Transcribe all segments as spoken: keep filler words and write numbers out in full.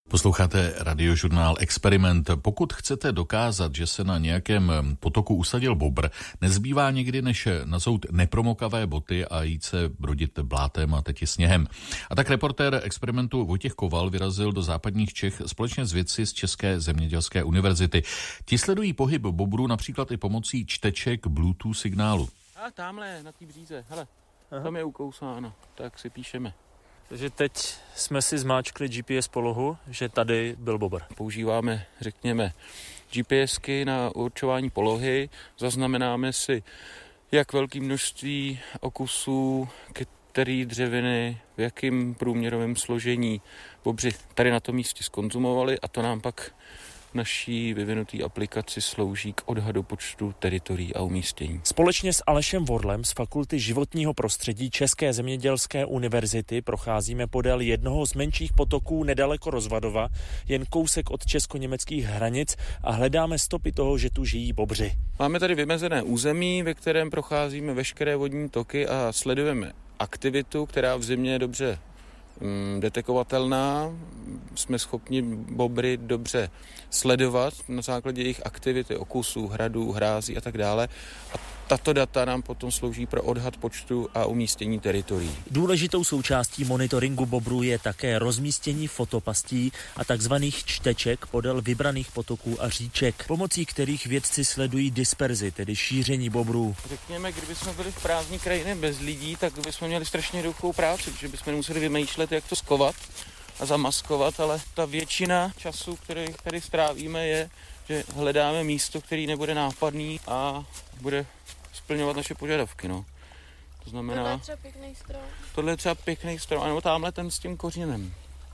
Posloucháte radiožurnál Experiment. Pokud chcete dokázat, že se na nějakém potoku usadil bobr, nezbývá nikdy, než nazout nepromokavé boty a jít se brodit blátem a teď i sněhem. A tak reportér Experimentu Vojtěch Koval vyrazil do západních Čech společně s vědci z České zemědělské univerzity. Ti sledují pohyb bobrů například i pomocí čteček Bluetooth signálu. A tamhle na té bříze, hele, Aha. tam je ukousáno, tak si píšeme. Takže teď jsme si zmáčkli G P S polohu, že tady byl bobr. Používáme, řekněme, GPSky na určování polohy, zaznamenáme si, jak velké množství okusů, který dřeviny, v jakém průměrovém složení bobři tady na tom místě zkonzumovali, a to nám pak naší vyvinutý aplikaci slouží k odhadu počtu teritorií a umístění. Společně s Alešem Vorlem z Fakulty životního prostředí České zemědělské univerzity procházíme podél jednoho z menších potoků nedaleko Rozvadova, jen kousek od česko-německých hranic, a hledáme stopy toho, že tu žijí bobři. Máme tady vymezené území, ve kterém procházíme veškeré vodní toky a sledujeme aktivitu, která v zimě je dobře detekovatelná. Jsme schopni bobry dobře sledovat na základě jejich aktivity, okusů, hradů, hrází a tak dále. A tato data nám potom slouží pro odhad počtu a umístění teritorií. Důležitou součástí monitoringu bobrů je také rozmístění fotopastí a takzvaných čteček podél vybraných potoků a říček, pomocí kterých vědci sledují disperzi, tedy šíření bobrů. Řekněme, kdybychom byli v prázdní krajině bez lidí, tak bychom měli strašně jednoduchou práci, protože bychom museli vymýšlet, jak to skovat a zamaskovat, ale ta většina času, který tady strávíme, je, že hledáme místo, který nebude nápadný a bude splňovat naše požadavky, no. To znamená... Tohle je třeba pěkný strom. Tohle je třeba pěkný strom, anebo tamhle ten s tím kořenem.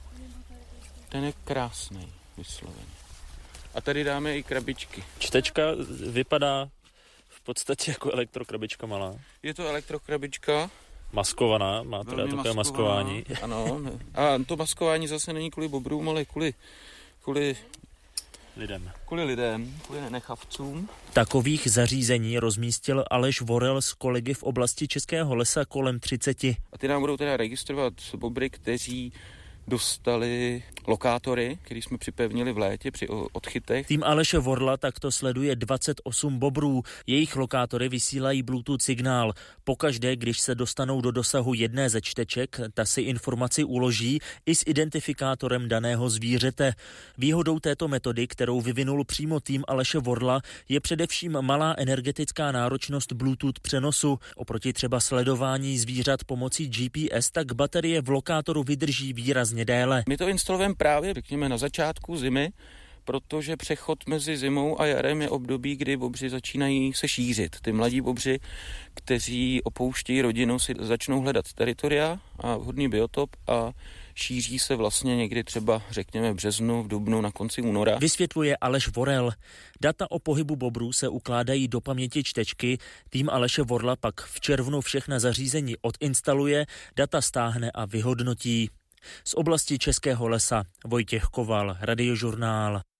Ten je krásný, vysloveně. A tady dáme i krabičky. Čtečka vypadá v podstatě jako elektrokrabička malá. Je to elektrokrabička. Maskovaná, má teda takové maskování. Ano, a to maskování zase není kvůli bobrům, ale kvůli, kvůli lidem. Kvůli lidem, kvůli nechavcům. Takových zařízení rozmístil Aleš Vorel s kolegy v oblasti Českého lesa kolem třiceti. A ty nám budou teda registrovat bobry, kteří dostali lokátory, který jsme připevnili v létě při odchytech. Tým Aleše Vorla takto sleduje dvacet osm bobrů. Jejich lokátory vysílají Bluetooth signál. Pokaždé, když se dostanou do dosahu jedné ze čteček, ta si informaci uloží i s identifikátorem daného zvířete. Výhodou této metody, kterou vyvinul přímo tým Aleše Vorla, je především malá energetická náročnost Bluetooth přenosu. Oproti třeba sledování zvířat pomocí G P S, tak baterie v lokátoru vydrží výrazně déle. My to instalujeme právě, řekněme, na začátku zimy, protože přechod mezi zimou a jarem je období, kdy bobři začínají se šířit. Ty mladí bobři, kteří opouštějí rodinu, si začnou hledat teritoria a vhodný biotop a šíří se vlastně někdy třeba, řekněme, v březnu, v dubnu, na konci února. Vysvětluje Aleš Vorel. Data o pohybu bobrů se ukládají do paměti čtečky, tým Aleše Vorla pak v červnu všechna zařízení odinstaluje, data stáhne a vyhodnotí. Z oblasti Českého lesa Vojtěch Koval, Radiožurnál.